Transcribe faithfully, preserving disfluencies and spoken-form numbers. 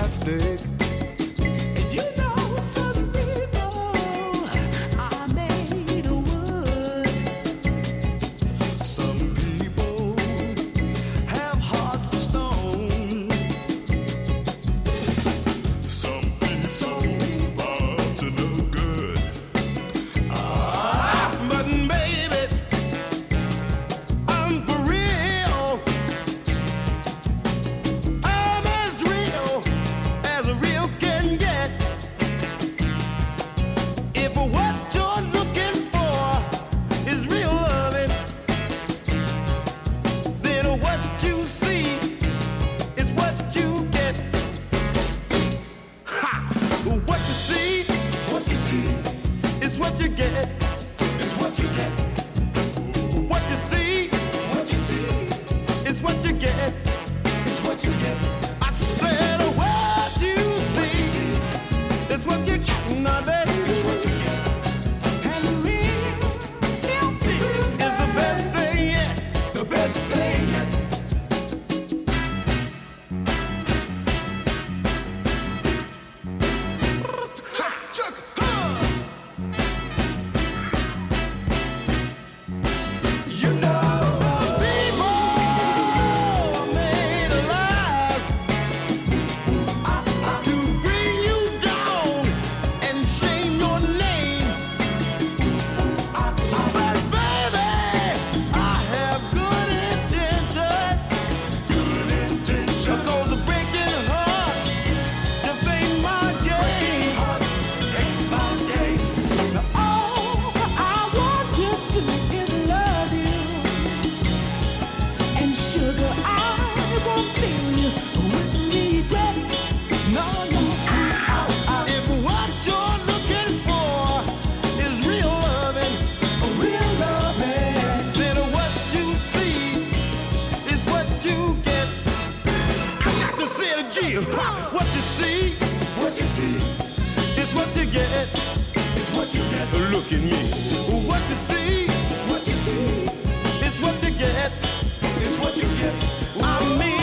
plastic. And you know some people are made of wood. Some people have hearts of stone. Some people are up to no good. Ah, but baby, I'm for real. I'm as real as a real can get. If what you're looking for is real loving, then what you see is what you get. Ha! What you see, what you see is what you get. Is what you get. What you see, what you see is what you get. Is what you get. I said what you see is what you get, my baby. Is what you get. And real healthy Is the best thing yet. The best thing yet. Chuck, chuck, huh. You know some people are made alive to bring you down and shame your name. But baby, I have good intentions. Good intentions. 'Cause breaking a heart just ain't my game. Ain't my game. all I want to do is love you. And sugar, I won't feel you with regret. No, no, If what you're looking for is real loving, real loving. then what you see is what you get. I got to say it again. Ha! What you see, what you see is what you get. Is what you get. Look at me. What you see, what you see is what you get. Is what you get. I mean.